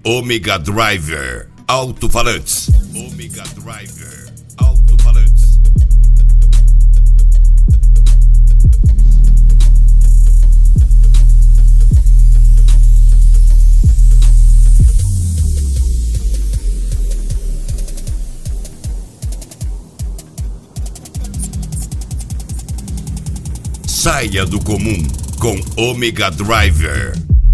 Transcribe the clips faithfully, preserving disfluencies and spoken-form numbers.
Omega Driver Alto-Falantes. Omega Driver Alto-Falantes. Saia do comum com Omega Driver.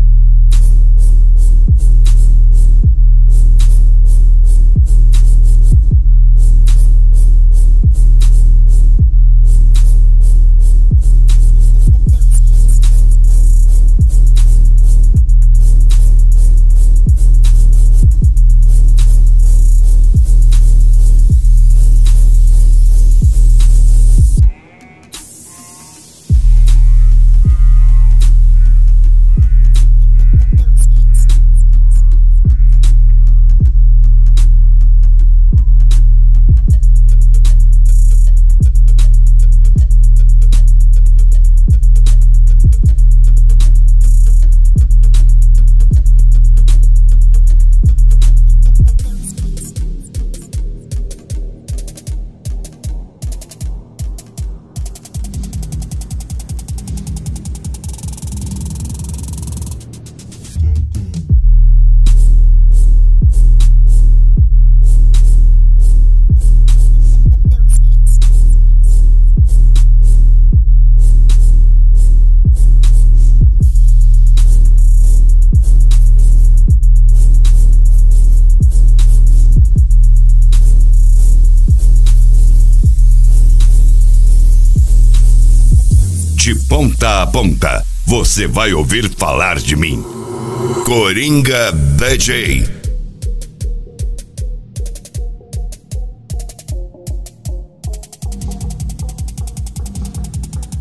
De ponta a ponta, você vai ouvir falar de mim. Coringa D J.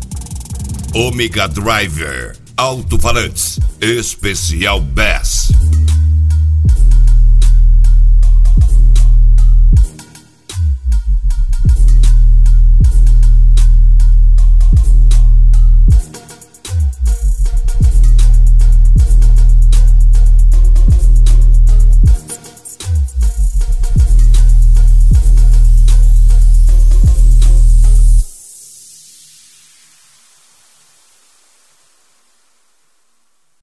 Omega Driver Alto-Falantes Especial Bass.